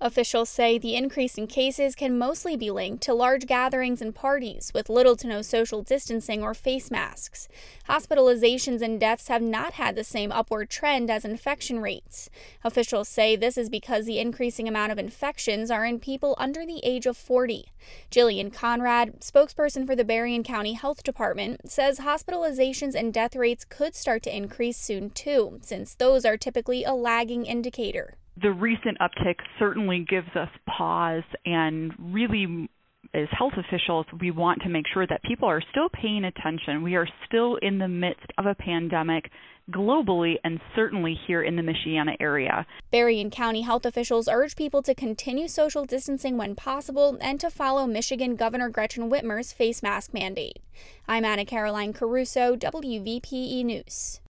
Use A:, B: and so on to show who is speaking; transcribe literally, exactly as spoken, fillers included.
A: Officials say the increase in cases can mostly be linked to large gatherings and parties with little to no social distancing or face masks. Hospitalizations and deaths have not had the same upward trend as infection rates. Officials say this is because the increasing amount of infections are in people under the age of forty. Jillian Conrad, spokesperson for the Berrien County Health Department, says hospitalizations and death rates could start to increase soon too, since those are typically a lagging indicator.
B: The recent uptick certainly gives us pause, and really, as health officials, we want to make sure that people are still paying attention. We are still in the midst of a pandemic globally and certainly here in the Michiana area.
A: Berrien County health officials urge people to continue social distancing when possible and to follow Michigan Governor Gretchen Whitmer's face mask mandate. I'm Anna Caroline Caruso, W V P E News.